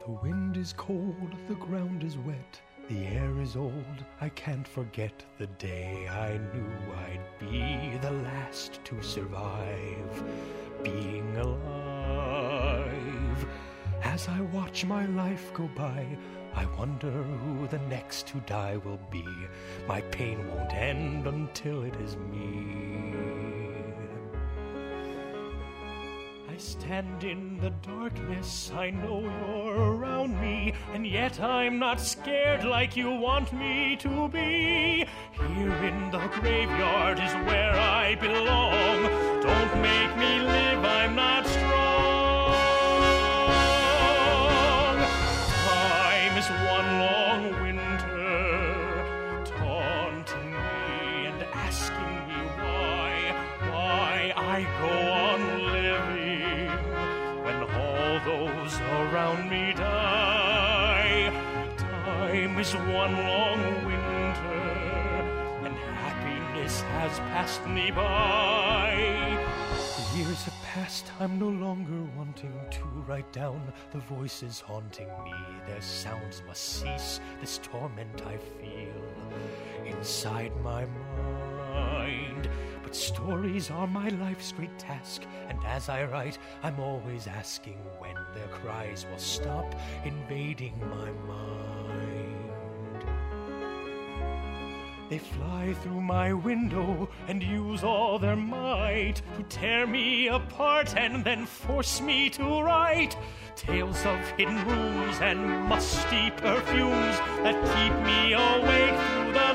The wind is cold, the ground is wet, the air is old, I can't forget the day I knew I'd be the last to survive, being alive. As I watch my life go by, I wonder who the next to die will be. My pain won't end until it is me. I stand in the darkness, I know you're around me, and yet I'm not scared like you want me to be. Here in the graveyard is where I belong. Don't make me live, I'm not strong. Time is one long winter, taunting me and asking me why I go on living when all those around me die. Time is one long winter, and happiness has passed me by. The years have passed, I'm no longer wanting to write down the voices haunting me. Their sounds must cease, this torment I feel inside my mind. But stories are my life's great task, and as I write, I'm always asking when their cries will stop invading my mind. They fly through my window and use all their might to tear me apart and then force me to write tales of hidden rooms and musty perfumes that keep me awake through the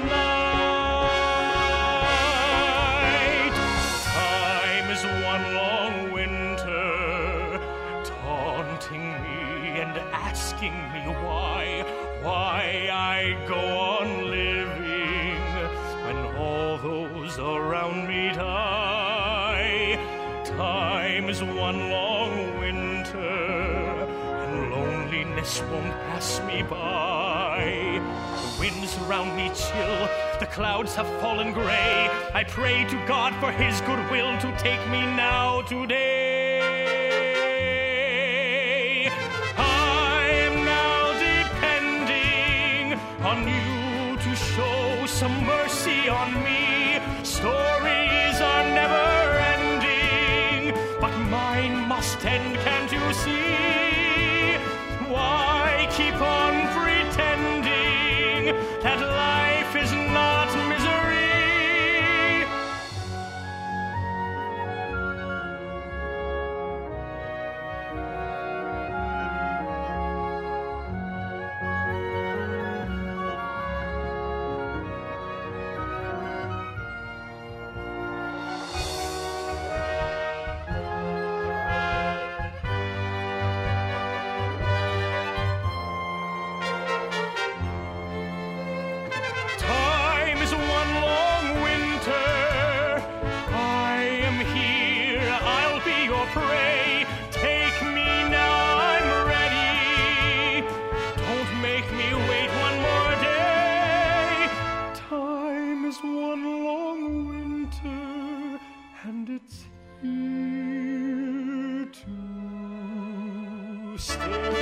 night. Time is one long winter, taunting me and asking me why I go on living when all those around me die. Time is one long winter, and loneliness won't pass me by. The winds around me chill, the clouds have fallen gray. I pray to God for his goodwill to take me now today. I am now depending on you to show some mercy on me. Stories are never ending, but mine must end, can't you see? Why keep on pretending that life is not misery? Pray, take me now, I'm ready. Don't make me wait one more day. Time is one long winter, and it's here to stay.